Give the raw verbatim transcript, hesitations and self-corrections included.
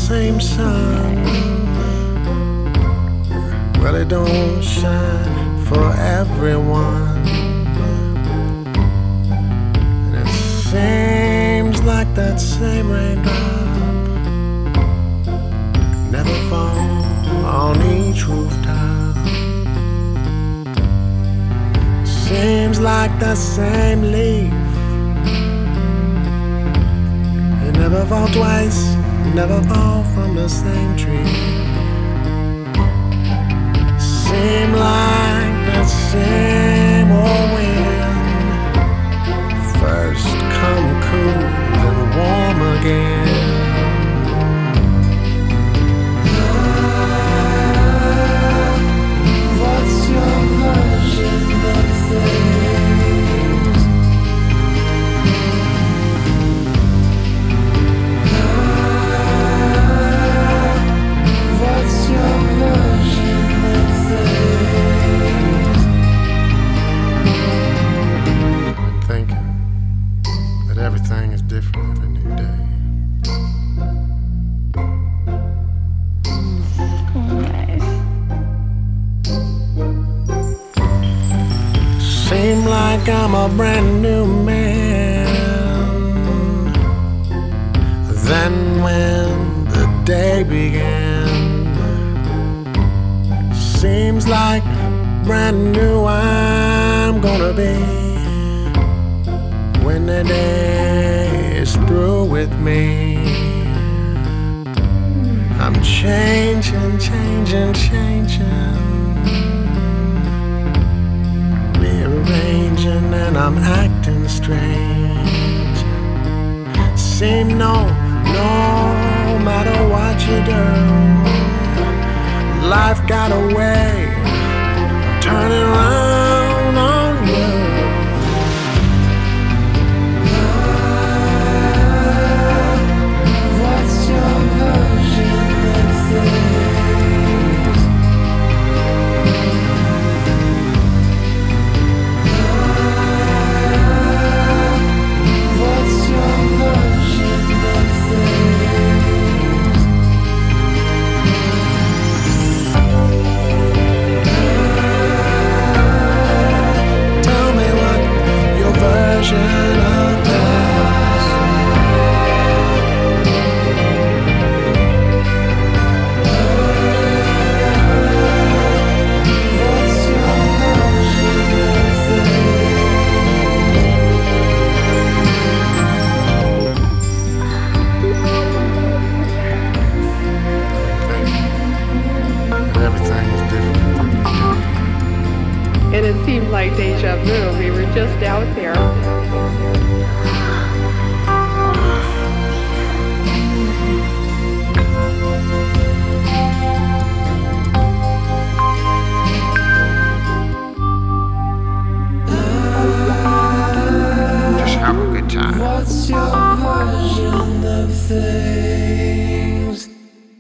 same sun. Well, it don't shine for everyone, and it seems like that same raindrop never fall on each rooftop. Seems like that same leaf, it never fall twice, never fall from the same tree. Seem like that same old wind, first come cool, then warm again. What's your version of things? What's your version of things? I'm thinking that everything is different every new day. Seem like I'm a brand new man. Then when the day began, seems like brand new I'm gonna be when the day is through with me. I'm changing, changing, changing, rearranging, and I'm acting strange. Seem no, no matter what you do, life got a way of turning around on you. What's your version of things? What's your version of things? Tell me what your version of things. What's your version of things? Everything is different. And it seemed like deja vu. We were just out there